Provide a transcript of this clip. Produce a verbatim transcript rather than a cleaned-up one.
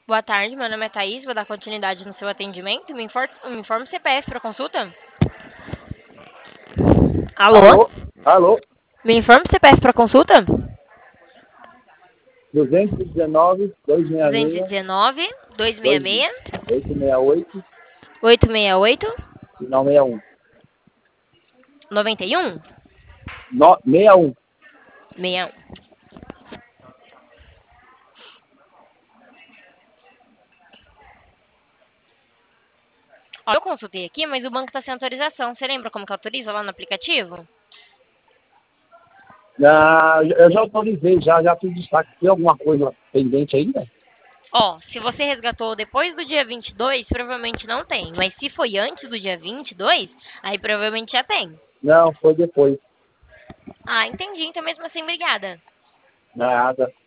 Boa tarde, meu nome é Thaís, vou dar continuidade no seu atendimento. Me informe, me informe o C P F para consulta. Alô? Alô? Alô? Me informe o C P F para consulta. duzentos e dezenove, duzentos e sessenta e seis, duzentos e dezenove, duzentos e sessenta e seis, oitocentos e sessenta e oito, oitocentos e sessenta e oito, final sessenta e um. noventa e um, No, sessenta e um. sessenta e um. Ó, eu consultei aqui, mas o banco está sem autorização. Você lembra como que autoriza lá no aplicativo? Ah, eu já autorizei, já, já fiz destaque. Tem alguma coisa pendente ainda? Ó, se você resgatou depois do dia vinte e dois, provavelmente não tem. Mas se foi antes do dia vinte e dois, aí provavelmente já tem. Não, foi depois. Ah, entendi. Então mesmo assim, obrigada. Nada.